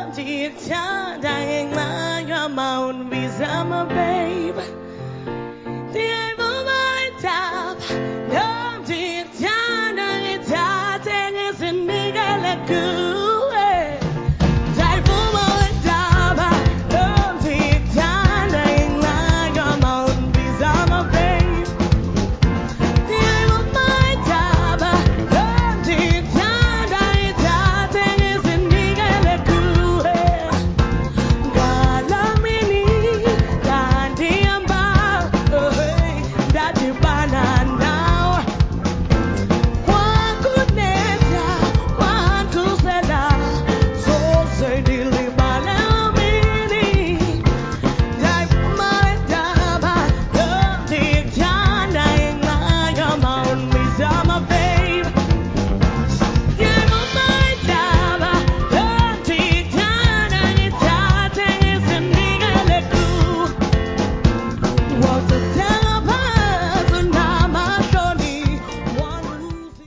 ที่เธอได้มา You're my one reason, my babe